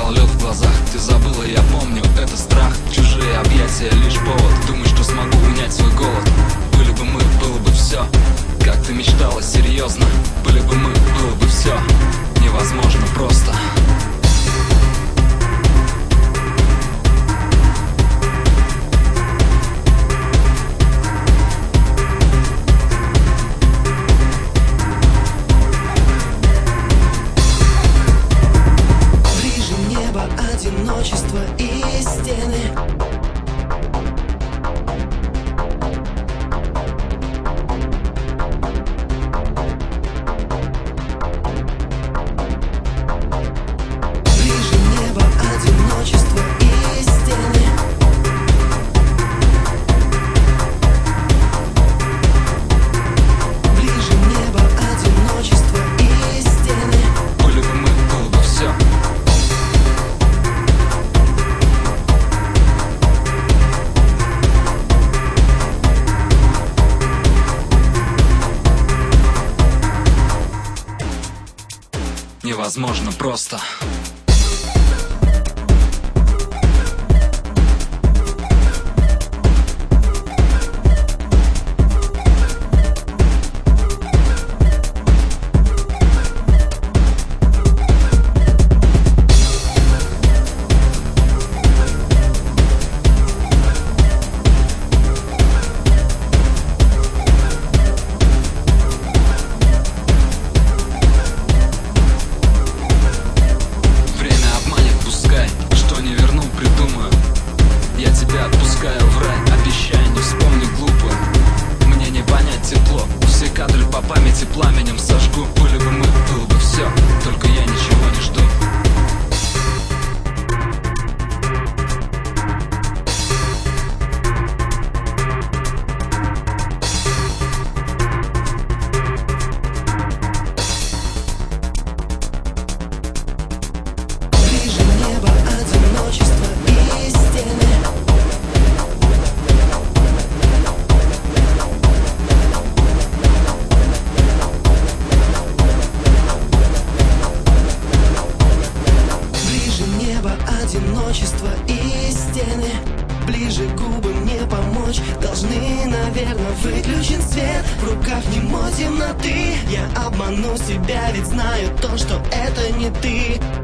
Растаял лед в глазах, ты забыла, я помню, это страх. Чужие объятия лишь повод. Думаю, что смогу унять свой голод. Были бы мы, было бы все, как ты мечтала, серьезно. Были бы мы, было бы все невозможно просто. Одиночество и стены. Ближе небо, одиночество и стены. Ближе небо, одиночество и стены. Были бы мы, было бы все. Невозможно просто. Отпускаю в рай, обещаю, не вспомню глупо. Мне не понять тепло. Все кадры по памяти пламенем сожгу. Были бы мы, было бы все, только я ничего не жду. Ближе небо, одиночество и стены. Одиночество и стены. Ближе губы мне помочь должны, наверное, выключен свет. В руках немо темноты. Я обману себя, ведь знаю то, что это не ты.